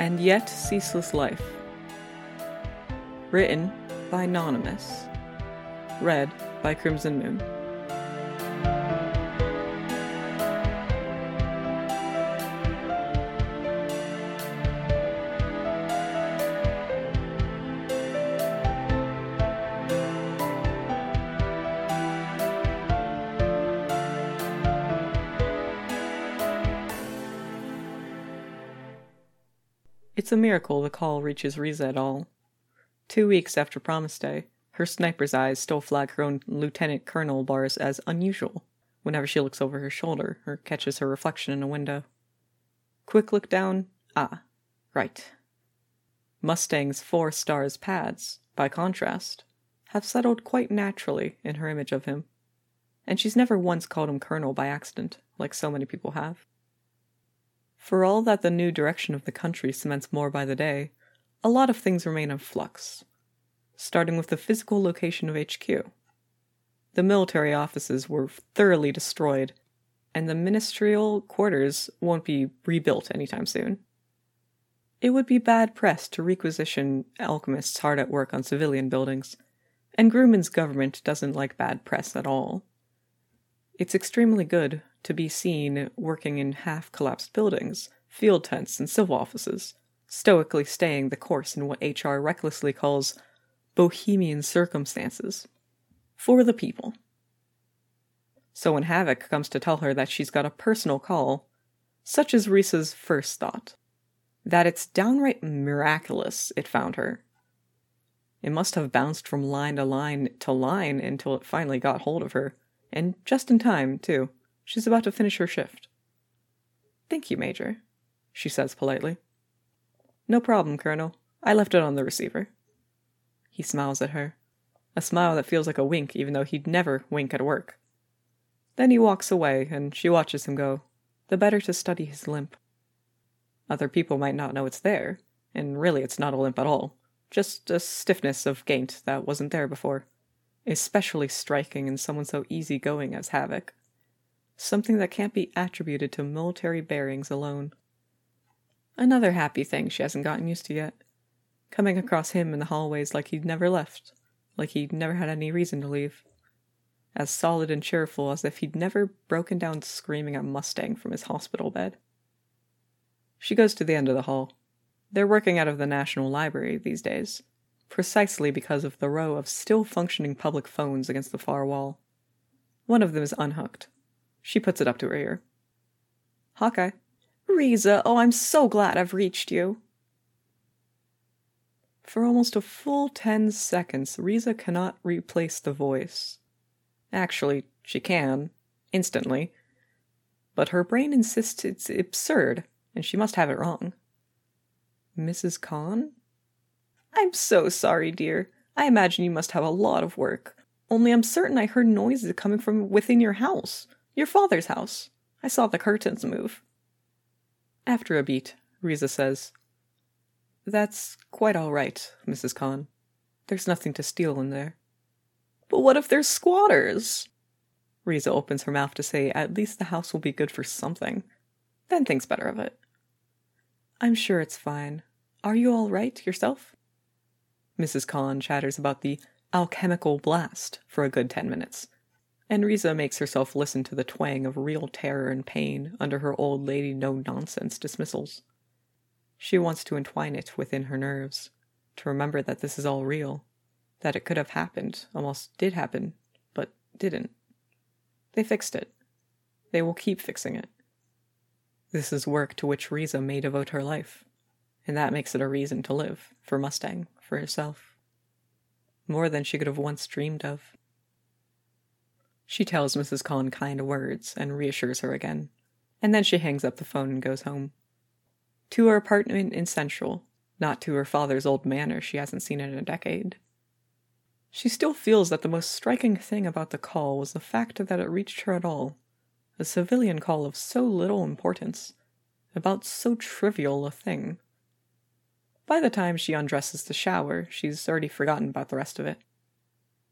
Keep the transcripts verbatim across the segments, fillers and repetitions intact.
And Yet Ceaseless Life. Written by Anonymous. Read by Crimson Moon. It's a miracle the call reaches Riza at all. Two weeks after Promise Day, her sniper's eyes still flag her own lieutenant colonel bars as unusual whenever she looks over her shoulder or catches her reflection in a window. Quick look down, ah, right. Mustang's four stars pads, by contrast, have settled quite naturally in her image of him, and she's never once called him colonel by accident, like so many people have. For all that the new direction of the country cements more by the day, a lot of things remain in flux, starting with the physical location of H Q. The military offices were thoroughly destroyed, and the ministerial quarters won't be rebuilt anytime soon. It would be bad press to requisition alchemists hard at work on civilian buildings, and Grumman's government doesn't like bad press at all. It's extremely good to be seen working in half-collapsed buildings, field tents, and civil offices, stoically staying the course in what H R recklessly calls bohemian circumstances. For the people. So when Havoc comes to tell her that she's got a personal call, such is Risa's first thought. That it's downright miraculous it found her. It must have bounced from line to line to line until it finally got hold of her, and just in time, too. She's about to finish her shift. "Thank you, Major," she says politely. "No problem, Colonel. I left it on the receiver." He smiles at her, a smile that feels like a wink even though he'd never wink at work. Then he walks away, and she watches him go, the better to study his limp. Other people might not know it's there, and really it's not a limp at all, just a stiffness of gait that wasn't there before, especially striking in someone so easygoing as Havoc. Something that can't be attributed to military bearings alone. Another happy thing she hasn't gotten used to yet. Coming across him in the hallways like he'd never left, like he'd never had any reason to leave. As solid and cheerful as if he'd never broken down screaming at Mustang from his hospital bed. She goes to the end of the hall. They're working out of the National Library these days, precisely because of the row of still-functioning public phones against the far wall. One of them is unhooked. She puts it up to her ear. "Hawkeye." "Riza, oh, I'm so glad I've reached you." For almost a full ten seconds, Riza cannot replace the voice. Actually, she can, instantly. But her brain insists it's absurd, and she must have it wrong. "Missus Khan?" "I'm so sorry, dear. I imagine you must have a lot of work. Only I'm certain I heard noises coming from within your house. Your father's house. I saw the curtains move." After a beat, Riza says, "That's quite all right, Missus Khan. There's nothing to steal in there." "But what if there's squatters?" Riza opens her mouth to say at least the house will be good for something, then thinks better of it. "I'm sure it's fine. Are you all right yourself?" Missus Khan chatters about the alchemical blast for a good ten minutes, and Riza makes herself listen to the twang of real terror and pain under her old lady no-nonsense dismissals. She wants to entwine it within her nerves, to remember that this is all real, that it could have happened, almost did happen, but didn't. They fixed it. They will keep fixing it. This is work to which Riza may devote her life, and that makes it a reason to live, for Mustang, for herself. More than she could have once dreamed of. She tells Missus Khan kind words and reassures her again, and then she hangs up the phone and goes home. To her apartment in Central, not to her father's old manor she hasn't seen in a decade. She still feels that the most striking thing about the call was the fact that it reached her at all. A civilian call of so little importance, about so trivial a thing. By the time she undresses to shower, she's already forgotten about the rest of it.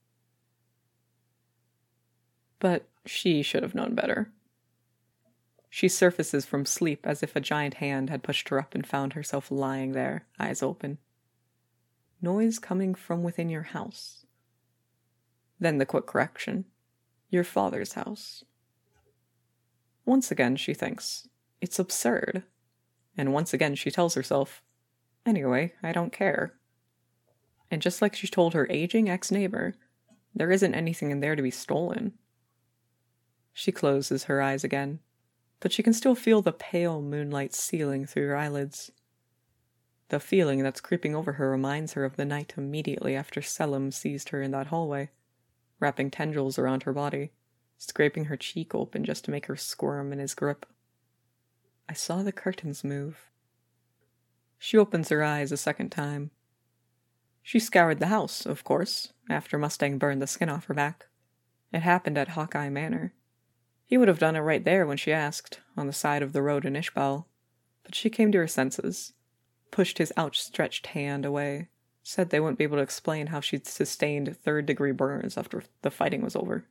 But she should have known better. She surfaces from sleep as if a giant hand had pushed her up and found herself lying there, eyes open. Noise coming from within your house. Then the quick correction. Your father's house. Once again, she thinks, it's absurd. And once again, she tells herself, anyway, I don't care. And just like she told her aging ex-neighbor, there isn't anything in there to be stolen. She closes her eyes again, but she can still feel the pale moonlight sealing through her eyelids. The feeling that's creeping over her reminds her of the night immediately after Selim seized her in that hallway, wrapping tendrils around her body, scraping her cheek open just to make her squirm in his grip. I saw the curtains move. She opens her eyes a second time. She scoured the house, of course, after Mustang burned the skin off her back. It happened at Hawkeye Manor. He would have done it right there when she asked, on the side of the road in Ishbal. But she came to her senses, pushed his outstretched hand away, said they wouldn't be able to explain how she'd sustained third-degree burns after the fighting was over.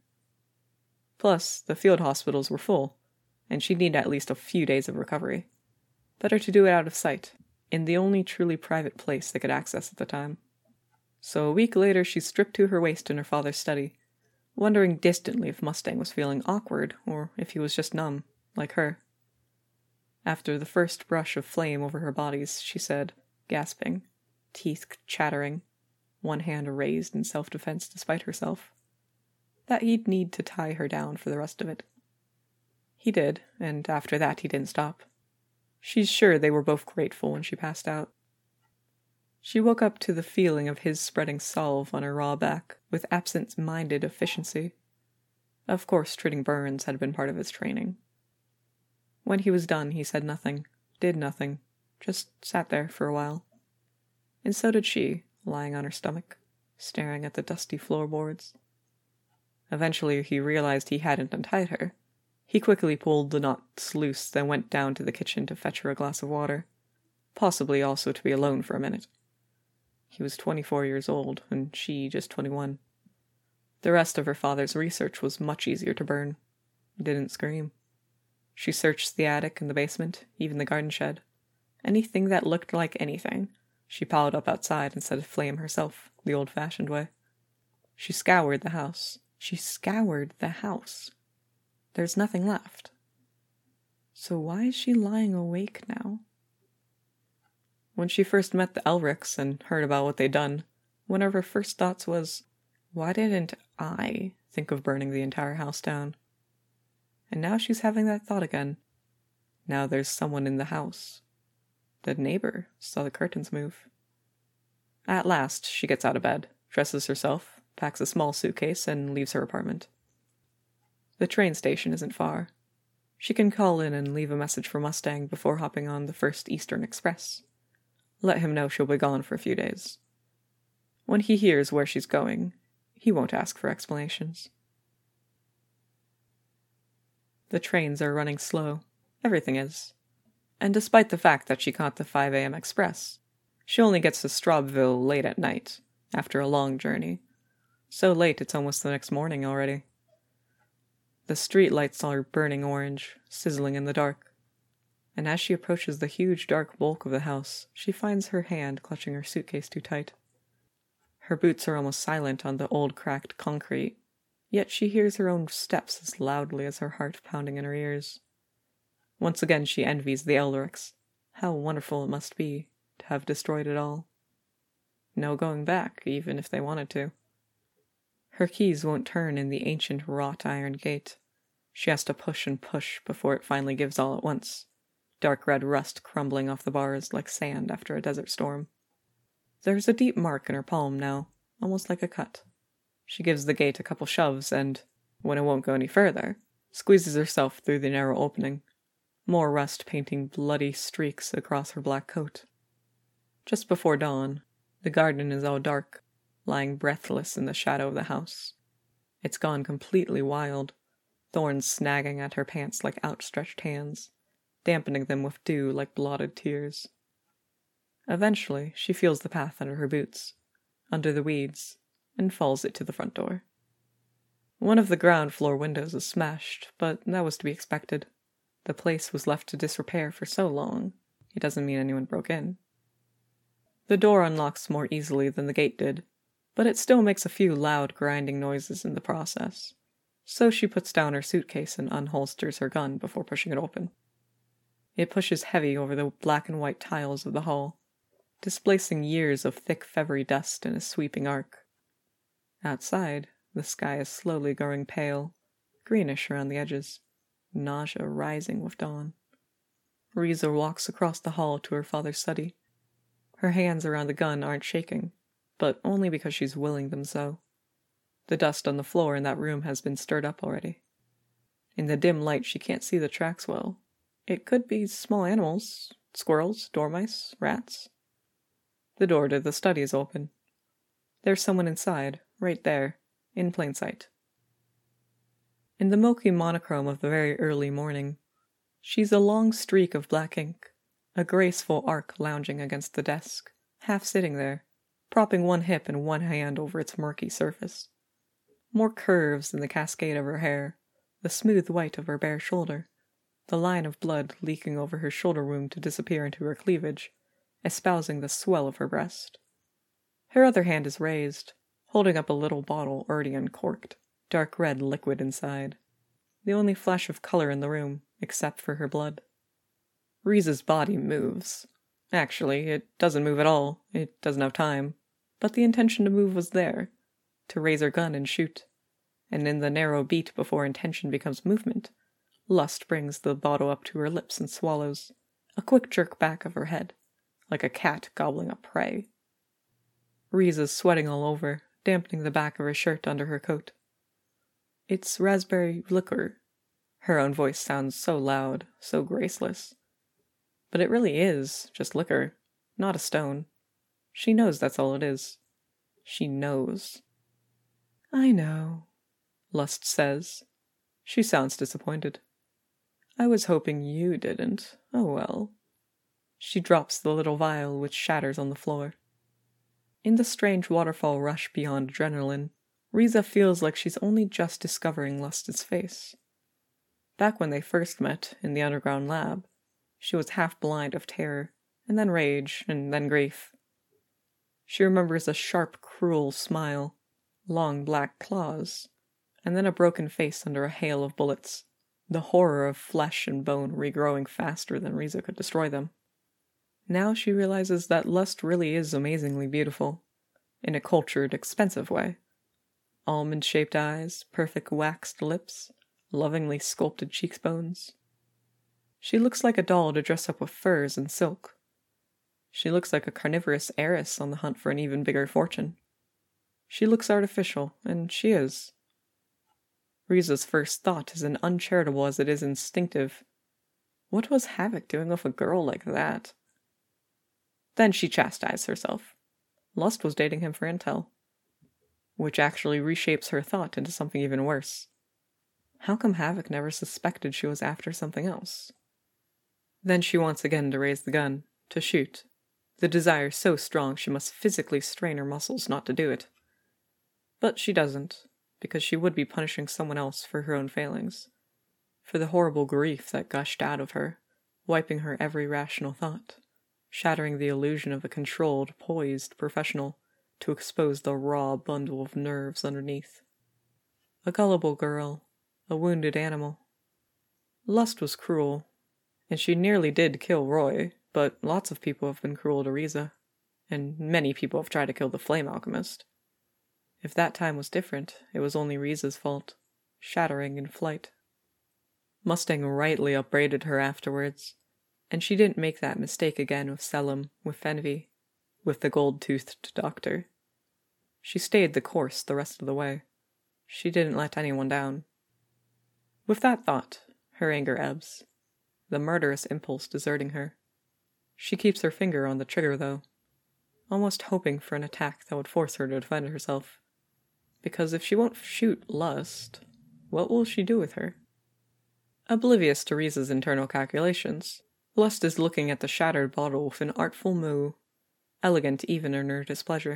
Plus, the field hospitals were full, and she'd need at least a few days of recovery. Better to do it out of sight, in the only truly private place they could access at the time. So a week later she stripped to her waist in her father's study, wondering distantly if Mustang was feeling awkward, or if he was just numb, like her. After the first brush of flame over her bodies, she said, gasping, teeth chattering, one hand raised in self-defense despite herself, that he'd need to tie her down for the rest of it. He did, and after that he didn't stop. She's sure they were both grateful when she passed out. She woke up to the feeling of his spreading salve on her raw back with absent-minded efficiency. Of course, treating burns had been part of his training. When he was done, he said nothing, did nothing, just sat there for a while. And so did she, lying on her stomach, staring at the dusty floorboards. Eventually he realized he hadn't untied her. He quickly pulled the knots loose, then went down to the kitchen to fetch her a glass of water, possibly also to be alone for a minute. He was twenty-four years old, and she just twenty-one. The rest of her father's research was much easier to burn. Didn't scream. She searched the attic and the basement, even the garden shed. Anything that looked like anything, she piled up outside and set aflame herself, the old-fashioned way. She scoured the house. She scoured the house. There's nothing left. So why is she lying awake now? When she first met the Elrics and heard about what they'd done, one of her first thoughts was, why didn't I think of burning the entire house down? And now she's having that thought again. Now there's someone in the house. The neighbor saw the curtains move. At last, she gets out of bed, dresses herself, packs a small suitcase, and leaves her apartment. The train station isn't far. She can call in and leave a message for Mustang before hopping on the first Eastern Express. Let him know she'll be gone for a few days. When he hears where she's going, he won't ask for explanations. The trains are running slow. Everything is. And despite the fact that she caught the five a.m. express, she only gets to Straubville late at night, after a long journey. So late it's almost the next morning already. The street lights are burning orange, sizzling in the dark. And as she approaches the huge dark bulk of the house, she finds her hand clutching her suitcase too tight. Her boots are almost silent on the old cracked concrete, yet she hears her own steps as loudly as her heart pounding in her ears. Once again she envies the Elrics. How wonderful it must be to have destroyed it all. No going back, even if they wanted to. Her keys won't turn in the ancient wrought iron gate. She has to push and push before it finally gives all at once. Dark red rust crumbling off the bars like sand after a desert storm. There's a deep mark in her palm now, almost like a cut. She gives the gate a couple shoves and, when it won't go any further, squeezes herself through the narrow opening, more rust painting bloody streaks across her black coat. Just before dawn, the garden is all dark, lying breathless in the shadow of the house. It's gone completely wild, thorns snagging at her pants like outstretched hands, dampening them with dew like blotted tears. Eventually, she feels the path under her boots, under the weeds, and follows it to the front door. One of the ground floor windows is smashed, but that was to be expected. The place was left to disrepair for so long. It doesn't mean anyone broke in. The door unlocks more easily than the gate did, but it still makes a few loud grinding noises in the process. So she puts down her suitcase and unholsters her gun before pushing it open. It pushes heavy over the black and white tiles of the hall, displacing years of thick feathery dust in a sweeping arc. Outside, the sky is slowly growing pale, greenish around the edges, nausea rising with dawn. Riza walks across the hall to her father's study. Her hands around the gun aren't shaking, but only because she's willing them so. The dust on the floor in that room has been stirred up already. In the dim light she can't see the tracks well. It could be small animals, squirrels, dormice, rats. The door to the study is open. There's someone inside, right there, in plain sight. In the milky monochrome of the very early morning, she's a long streak of black ink, a graceful arc lounging against the desk, half sitting there, propping one hip and one hand over its murky surface. More curves in the cascade of her hair, the smooth white of her bare shoulder, the line of blood leaking over her shoulder wound to disappear into her cleavage, espousing the swell of her breast. Her other hand is raised, holding up a little bottle already uncorked, dark red liquid inside, the only flash of color in the room, except for her blood. Riza's body moves. Actually, it doesn't move at all, it doesn't have time, but the intention to move was there, to raise her gun and shoot, and in the narrow beat before intention becomes movement, lust brings the bottle up to her lips and swallows, a quick jerk back of her head, like a cat gobbling up prey. Riza's sweating all over, dampening the back of her shirt under her coat. It's raspberry liquor. Her own voice sounds so loud, so graceless. But it really is just liquor, not a stone. She knows that's all it is. She knows. I know, Lust says. She sounds disappointed. I was hoping you didn't. Oh well. She drops the little vial, which shatters on the floor. In the strange waterfall rush beyond adrenaline, Riza feels like she's only just discovering Lust's face. Back when they first met, in the underground lab, she was half blind of terror, and then rage, and then grief. She remembers a sharp, cruel smile, long black claws, and then a broken face under a hail of bullets, the horror of flesh and bone regrowing faster than Riza could destroy them. Now she realizes that Lust really is amazingly beautiful, in a cultured, expensive way. Almond-shaped eyes, perfect waxed lips, lovingly sculpted cheekbones. She looks like a doll to dress up with furs and silk. She looks like a carnivorous heiress on the hunt for an even bigger fortune. She looks artificial, and she is. Riza's first thought is as uncharitable as it is instinctive. What was Havoc doing with a girl like that? Then she chastised herself. Lust was dating him for intel. Which actually reshapes her thought into something even worse. How come Havoc never suspected she was after something else? Then she wants again to raise the gun, to shoot. The desire so strong she must physically strain her muscles not to do it. But she doesn't, because she would be punishing someone else for her own failings, for the horrible grief that gushed out of her, wiping her every rational thought, shattering the illusion of a controlled, poised professional to expose the raw bundle of nerves underneath. A gullible girl, a wounded animal. Lust was cruel, and she nearly did kill Roy, but lots of people have been cruel to Riza, and many people have tried to kill the Flame Alchemist. If that time was different, it was only Riza's fault, shattering in flight. Mustang rightly upbraided her afterwards, and she didn't make that mistake again with Selim, with Fenvi, with the gold-toothed doctor. She stayed the course the rest of the way. She didn't let anyone down. With that thought, her anger ebbs, the murderous impulse deserting her. She keeps her finger on the trigger, though, almost hoping for an attack that would force her to defend herself. Because if she won't shoot Lust, what will she do with her? Oblivious to Riza's internal calculations, Lust is looking at the shattered bottle with an artful moue, elegant even in her displeasure.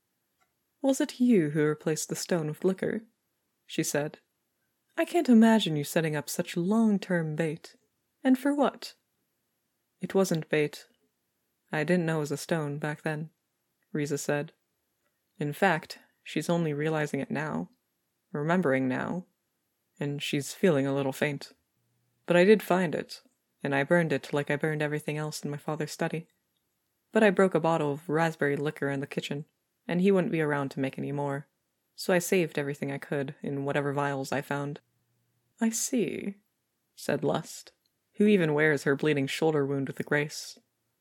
"Was it you who replaced the stone with liquor?" she said. "I can't imagine you setting up such long-term bait. And for what? It wasn't bait. I didn't know it was a stone back then, Riza said. In fact, she's only realizing it now, remembering now, and she's feeling a little faint. But I did find it, and I burned it like I burned everything else in my father's study. But I broke a bottle of raspberry liquor in the kitchen, and he wouldn't be around to make any more, so I saved everything I could in whatever vials I found. I see, said Lust, who even wears her bleeding shoulder wound with a grace.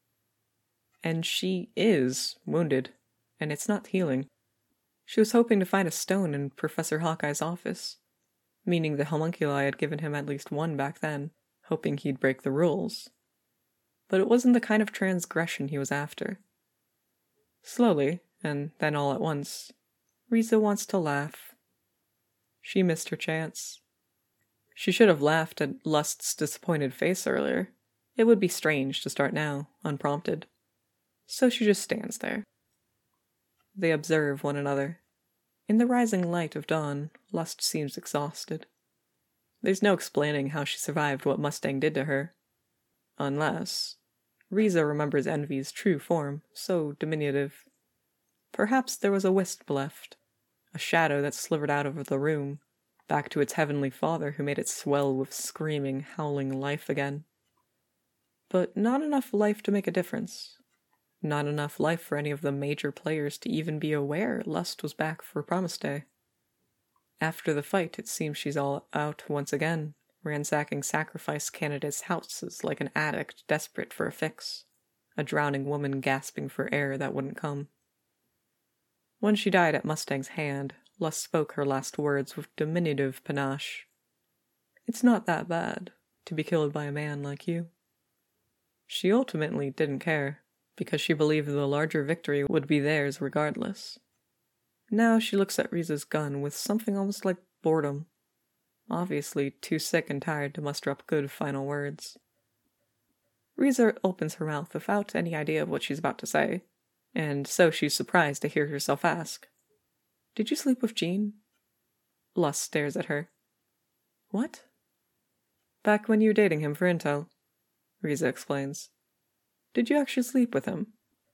And she is wounded, and it's not healing. She was hoping to find a stone in Professor Hawkeye's office, meaning the homunculi had given him at least one back then, hoping he'd break the rules. But it wasn't the kind of transgression he was after. Slowly, and then all at once, Riza wants to laugh. She missed her chance. She should have laughed at Lust's disappointed face earlier. It would be strange to start now, unprompted. So she just stands there. They observe one another. In the rising light of dawn, Lust seems exhausted. There's no explaining how she survived what Mustang did to her. Unless... Riza remembers Envy's true form, so diminutive. Perhaps there was a wisp left, a shadow that slivered out of the room, back to its heavenly father who made it swell with screaming, howling life again. But not enough life to make a difference. Not enough life for any of the major players to even be aware Lust was back for Promise Day. After the fight, it seems she's all out once again, ransacking sacrifice candidates' houses like an addict desperate for a fix, a drowning woman gasping for air that wouldn't come. When she died at Mustang's hand, Lust spoke her last words with diminutive panache. It's not that bad, to be killed by a man like you. She ultimately didn't care, because she believed the larger victory would be theirs regardless. Now she looks at Riza's gun with something almost like boredom, obviously too sick and tired to muster up good final words. Riza opens her mouth without any idea of what she's about to say, and so she's surprised to hear herself ask, "Did you sleep with Jean?" Lust stares at her. "What?" "Back when you were dating him for intel," Riza explains. "Did you actually sleep with him?"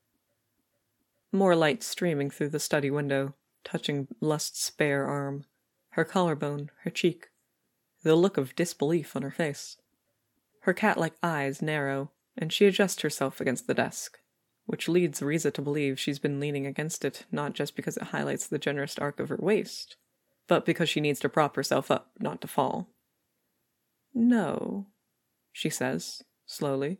More light streaming through the study window, touching Lust's bare arm, her collarbone, her cheek, the look of disbelief on her face. Her cat-like eyes narrow, and she adjusts herself against the desk, which leads Riza to believe she's been leaning against it not just because it highlights the generous arc of her waist, but because she needs to prop herself up, not to fall. "No," she says, slowly.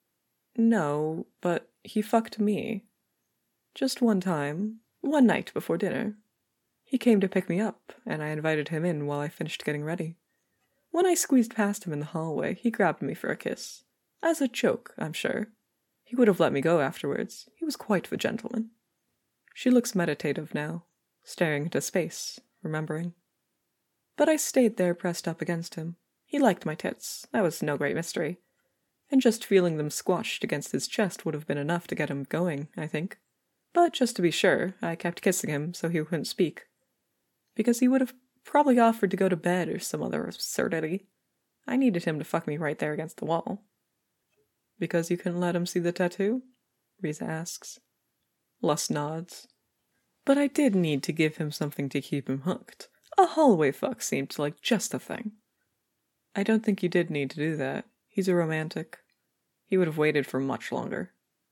"No, but he fucked me. Just one time, one night before dinner. He came to pick me up, and I invited him in while I finished getting ready. When I squeezed past him in the hallway, he grabbed me for a kiss. As a joke, I'm sure. He would have let me go afterwards. He was quite the gentleman." She looks meditative now, staring into space, remembering. "But I stayed there pressed up against him. He liked my tits. That was no great mystery. And just feeling them squashed against his chest would have been enough to get him going, I think. But just to be sure, I kept kissing him so he wouldn't speak. Because he would have probably offered to go to bed or some other absurdity. I needed him to fuck me right there against the wall." "Because you couldn't let him see the tattoo?" Riza asks. Lust nods. "But I did need to give him something to keep him hooked. A hallway fuck seemed like just the thing." "I don't think you did need to do that. He's a romantic. He would have waited for much longer."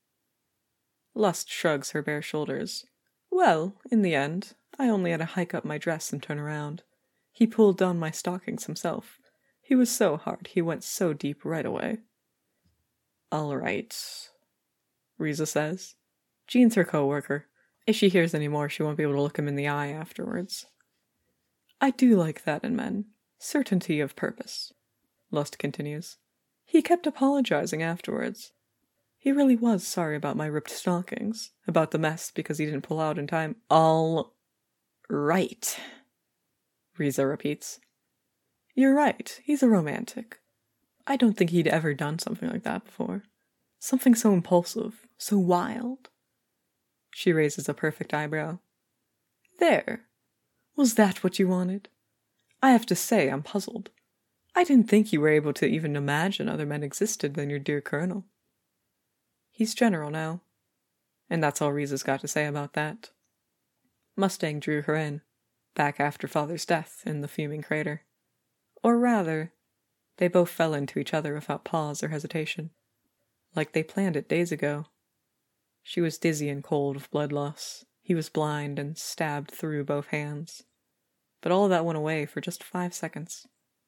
Lust shrugs her bare shoulders. "Well, in the end, I only had to hike up my dress and turn around. He pulled down my stockings himself. He was so hard, he went so deep right away." "All right," Riza says. "Jean's her co-worker. If she hears any more, she won't be able to look him in the eye afterwards." "I do like that in men. Certainty of purpose," Lust continues. "He kept apologizing afterwards. He really was sorry about my ripped stockings, about the mess because he didn't pull out in time." "All right," Riza repeats. "You're right, he's a romantic. I don't think he'd ever done something like that before. Something so impulsive, so wild." She raises a perfect eyebrow. "There. Was that what you wanted? I have to say I'm puzzled. I didn't think you were able to even imagine other men existed than your dear colonel. He's general now. And that's all Riza's got to say about that. Mustang drew her in, back after father's death in the fuming crater. Or rather, they both fell into each other without pause or hesitation, like they planned it days ago. She was dizzy and cold with blood loss. He was blind and stabbed through both hands. But all that went away for just five seconds.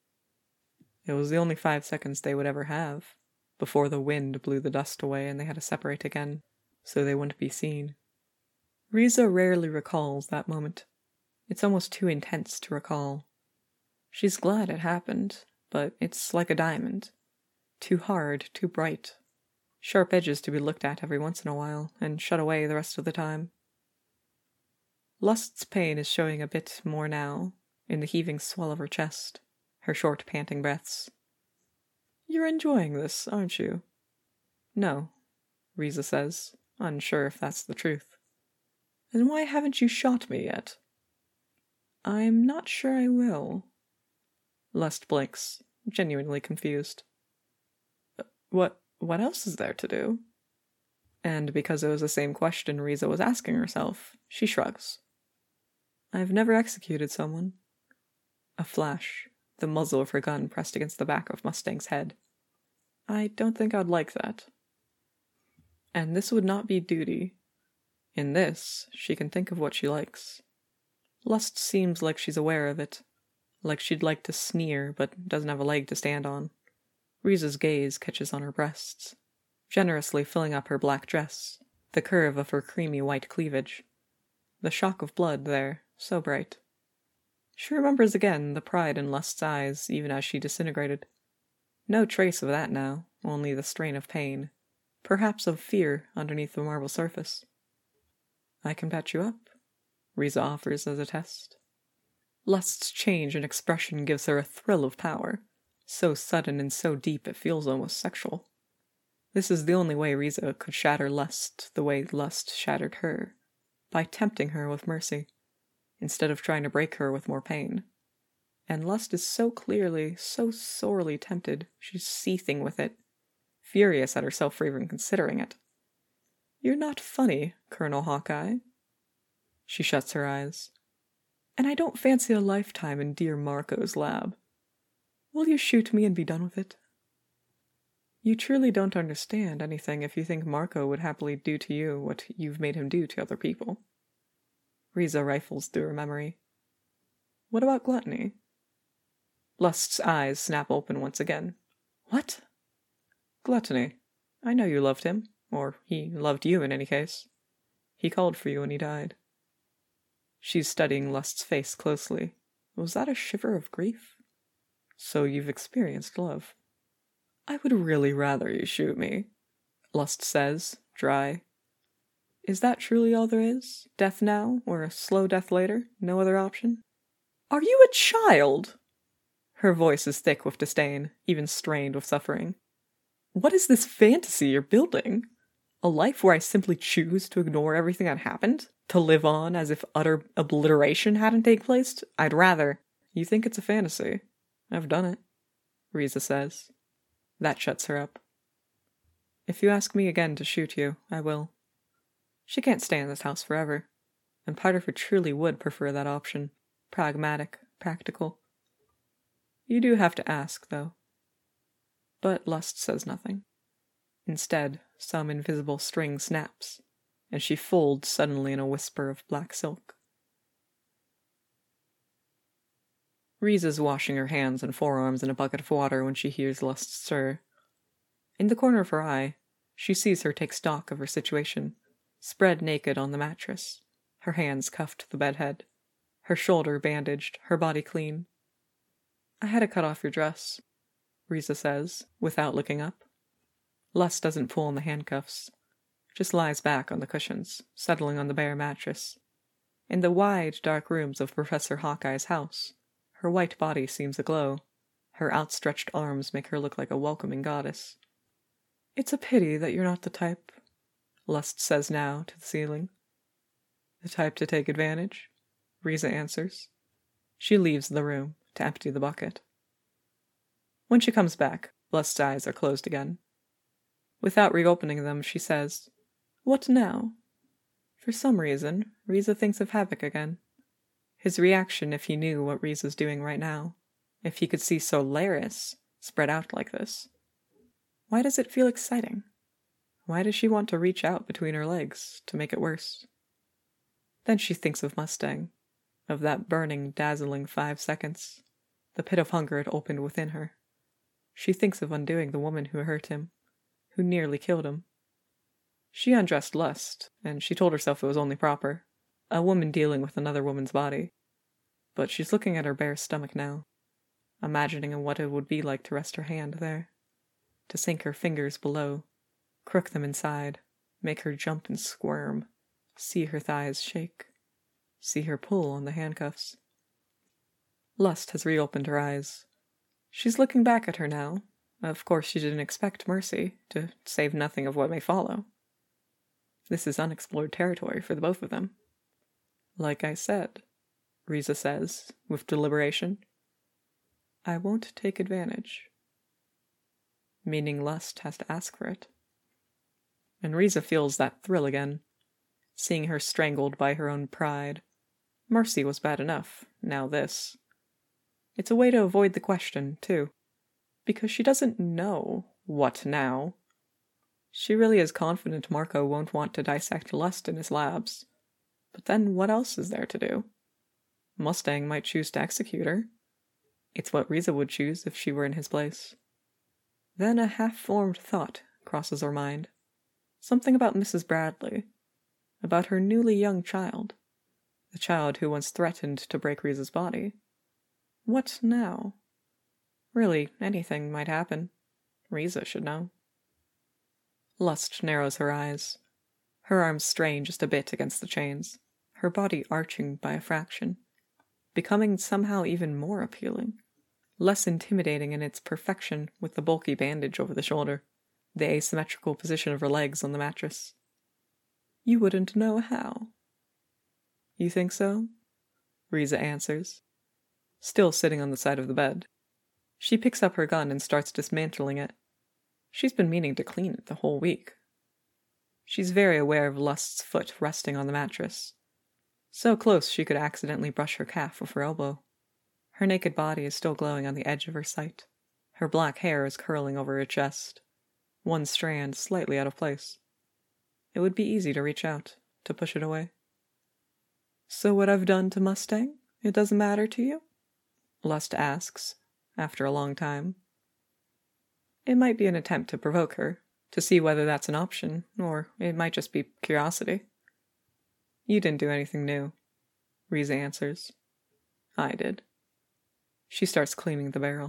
It was the only five seconds they would ever have, before the wind blew the dust away and they had to separate again, so they wouldn't be seen. Riza rarely recalls that moment. It's almost too intense to recall. She's glad it happened, but it's like a diamond. Too hard, too bright. Sharp edges to be looked at every once in a while, and shut away the rest of the time. Lust's pain is showing a bit more now, in the heaving swell of her chest, her short panting breaths. You're enjoying this, aren't you? No, Riza says, unsure if that's the truth. Then why haven't you shot me yet? I'm not sure I will. Lust blinks, genuinely confused. What, what else is there to do? And because it was the same question Riza was asking herself, she shrugs. I've never executed someone. A flash, the muzzle of her gun pressed against the back of Mustang's head. I don't think I'd like that. And this would not be duty. In this, she can think of what she likes. Lust seems like she's aware of it, like she'd like to sneer but doesn't have a leg to stand on. Riza's gaze catches on her breasts, generously filling up her black dress, the curve of her creamy white cleavage. The shock of blood there, so bright. She remembers again the pride in Lust's eyes even as she disintegrated. No trace of that now, only the strain of pain, perhaps of fear underneath the marble surface. I can patch you up, Riza offers as a test. Lust's change in expression gives her a thrill of power, so sudden and so deep it feels almost sexual. This is the only way Riza could shatter Lust the way Lust shattered her, by tempting her with mercy, instead of trying to break her with more pain. And Lust is so clearly, so sorely tempted, she's seething with it, furious at herself for even considering it. You're not funny, Colonel Hawkeye. She shuts her eyes. And I don't fancy a lifetime in dear Marco's lab. Will you shoot me and be done with it? You truly don't understand anything if you think Marco would happily do to you what you've made him do to other people. Riza rifles through her memory. What about gluttony? Lust's eyes snap open once again. What? Gluttony. I know you loved him, or he loved you in any case. He called for you when he died. She's studying Lust's face closely. Was that a shiver of grief? So you've experienced love. I would really rather you shoot me, Lust says, dry. Is that truly all there is? Death now, or a slow death later? No other option? Are you a child? Her voice is thick with disdain, even strained with suffering. What is this fantasy you're building? A life where I simply choose to ignore everything that happened? To live on as if utter obliteration hadn't taken place? I'd rather. You think it's a fantasy. I've done it, Riza says. That shuts her up. If you ask me again to shoot you, I will. She can't stay in this house forever, and part of her truly would prefer that option. Pragmatic, practical. You do have to ask, though. But Lust says nothing. Instead, some invisible string snaps, and she folds suddenly in a whisper of black silk. Riza's washing her hands and forearms in a bucket of water when she hears Lust stir. In the corner of her eye, she sees her take stock of her situation, spread naked on the mattress, her hands cuffed to the bedhead, her shoulder bandaged, her body clean. I had to cut off your dress, Riza says, without looking up. Lust doesn't pull on the handcuffs, just lies back on the cushions, settling on the bare mattress. In the wide, dark rooms of Professor Hawkeye's house, her white body seems aglow. Her outstretched arms make her look like a welcoming goddess. It's a pity that you're not the type, Lust says now to the ceiling. The type to take advantage, Riza answers. She leaves the room to empty the bucket. When she comes back, Lust's eyes are closed again. Without reopening them, she says, "What now?" For some reason, Riza thinks of Havoc again. His reaction if he knew what Riza's doing right now. If he could see Solaris spread out like this. Why does it feel exciting? Why does she want to reach out between her legs to make it worse? Then she thinks of Mustang, of that burning, dazzling five seconds, the pit of hunger it opened within her. She thinks of undoing the woman who hurt him, who nearly killed him. She undressed Lust, and she told herself it was only proper, a woman dealing with another woman's body. But she's looking at her bare stomach now, imagining what it would be like to rest her hand there, to sink her fingers below, crook them inside, make her jump and squirm, see her thighs shake, see her pull on the handcuffs. Lust has reopened her eyes. She's looking back at her now. Of course she didn't expect mercy, to save nothing of what may follow. This is unexplored territory for the both of them. Like I said, Riza says, with deliberation, I won't take advantage. Meaning Lust has to ask for it. And Riza feels that thrill again, seeing her strangled by her own pride. Mercy was bad enough, now this. It's a way to avoid the question, too, because she doesn't know what now. She really is confident Marco won't want to dissect Lust in his labs. But then what else is there to do? Mustang might choose to execute her. It's what Riza would choose if she were in his place. Then a half-formed thought crosses her mind. Something about Missus Bradley. About her newly young child. The child who once threatened to break Riza's body. What now? Really, anything might happen. Riza should know. Lust narrows her eyes. Her arms strain just a bit against the chains, her body arching by a fraction, becoming somehow even more appealing, less intimidating in its perfection with the bulky bandage over the shoulder, the asymmetrical position of her legs on the mattress. You wouldn't know how. You think so? Riza answers, still sitting on the side of the bed. She picks up her gun and starts dismantling it. She's been meaning to clean it the whole week. She's very aware of Lust's foot resting on the mattress. So close she could accidentally brush her calf with her elbow. Her naked body is still glowing on the edge of her sight. Her black hair is curling over her chest, one strand slightly out of place. It would be easy to reach out, to push it away. So what I've done to Mustang, it doesn't matter to you? Lust asks, after a long time. It might be an attempt to provoke her, to see whether that's an option, or it might just be curiosity. You didn't do anything new, Riza answers. I did. She starts cleaning the barrel.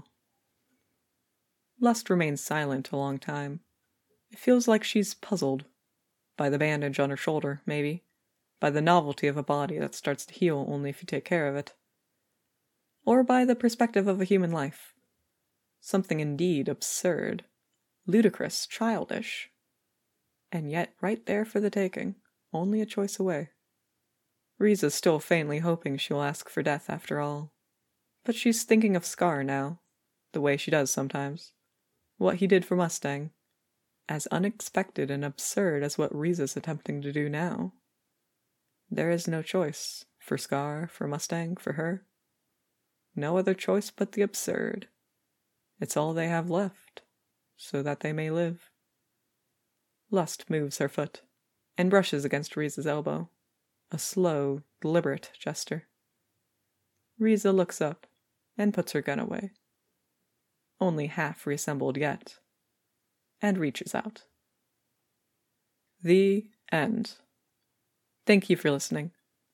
Lust remains silent a long time. It feels like she's puzzled. By the bandage on her shoulder, maybe. By the novelty of a body that starts to heal only if you take care of it. Or by the perspective of a human life. Something indeed absurd, ludicrous, childish. And yet right there for the taking, only a choice away. Riza's still faintly hoping she'll ask for death after all. But she's thinking of Scar now, the way she does sometimes. What he did for Mustang. As unexpected and absurd as what Riza's attempting to do now. There is no choice, for Scar, for Mustang, for her. No other choice but the absurd. It's all they have left, so that they may live. Lust moves her foot, and brushes against Riza's elbow, a slow, deliberate gesture. Riza looks up, and puts her gun away. Only half reassembled yet, and reaches out. The end. Thank you for listening.